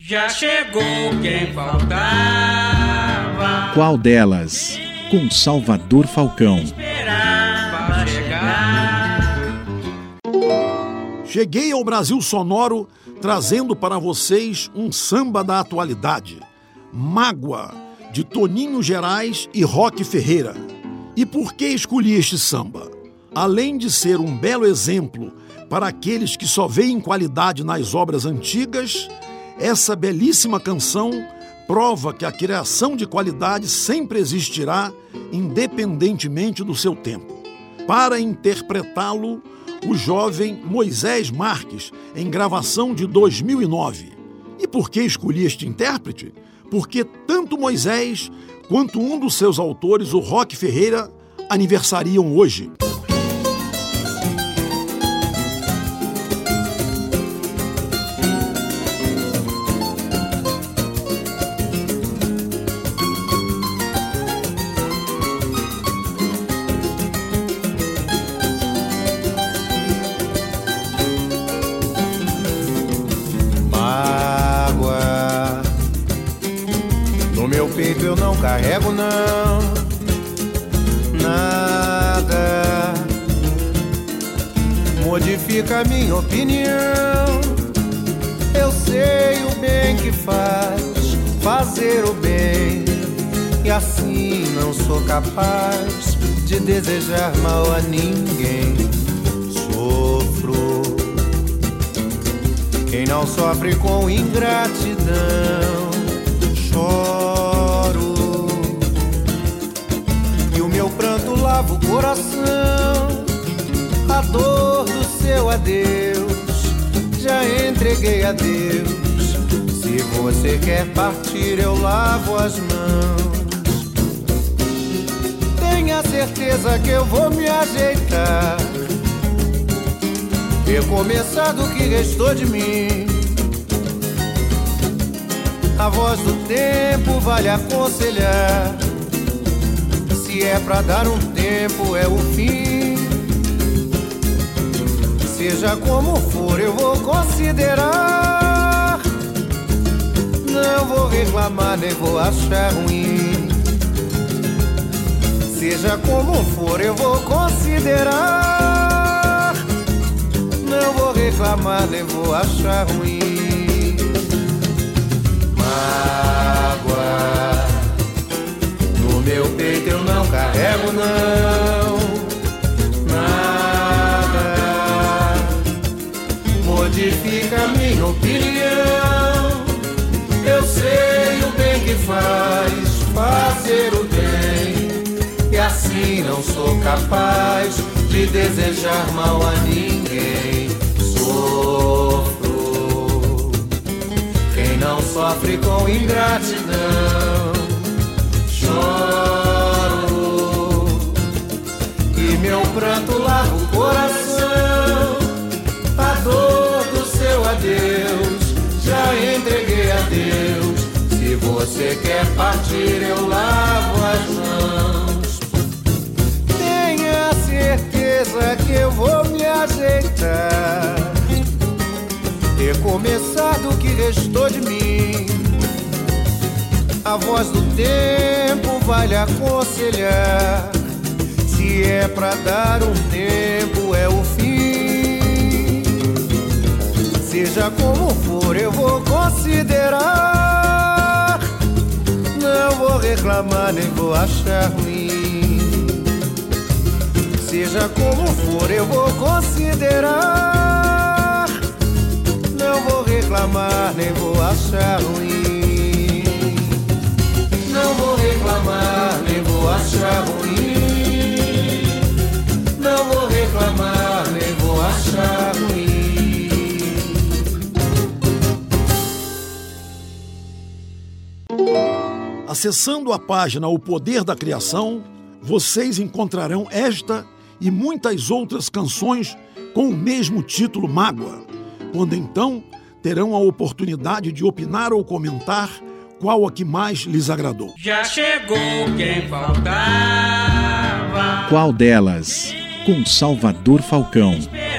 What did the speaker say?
Já chegou quem faltava. Qual delas? Com Salvador Falcão. Esperava chegar. Cheguei ao Brasil Sonoro trazendo para vocês um samba da atualidade. Mágoa, de Toninho Gerais e Roque Ferreira. E por que escolhi este samba? Além de ser um belo exemplo para aqueles que só veem qualidade nas obras antigas, essa belíssima canção prova que a criação de qualidade sempre existirá, independentemente do seu tempo. Para interpretá-lo, o jovem Moisés Marques, em gravação de 2009. E por que escolhi este intérprete? Porque tanto Moisés quanto um dos seus autores, o Roque Ferreira, aniversariam hoje. Peito eu não carrego não, nada modifica minha opinião. Eu sei o bem que faz, fazer o bem, e assim não sou capaz de desejar mal a ninguém. Sofro quem não sofre com ingratidão. Choro e o meu pranto lava o coração. A dor do seu adeus já entreguei a Deus. Se você quer partir, eu lavo as mãos. Tenha certeza que eu vou me ajeitar, recomeçar do que restou de mim. A voz do tempo vale aconselhar. Se é pra dar um tempo, é o fim. Seja como for, eu vou considerar. Não vou reclamar, nem vou achar ruim. Seja como for, eu vou considerar. Não vou reclamar, nem vou achar ruim. Mágoa no meu peito eu não carrego não, nada modifica minha opinião. Eu sei o bem que faz, fazer o bem, e assim não sou capaz de desejar mal a ninguém. Sofro não sofre com ingratidão. Choro e meu pranto lava o coração. A dor do seu adeus já entreguei a Deus. Se você quer partir, eu lavo as mãos. Tenha certeza que eu vou me ajeitar, recomeçar do que restou de mim. A voz do tempo vai lhe aconselhar. Se é pra dar um tempo, é o fim. Seja como for, eu vou considerar. Não vou reclamar, nem vou achar ruim. Seja como for, eu vou considerar. Não vou reclamar, nem vou achar ruim. Não vou reclamar, nem vou achar ruim. Não vou reclamar, nem vou achar ruim. Acessando a página O Poder da Criação, vocês encontrarão esta e muitas outras canções com o mesmo título, Mágoa, quando então terão a oportunidade de opinar ou comentar qual a que mais lhes agradou. Já chegou quem faltava. Qual delas? Com Salvador Falcão.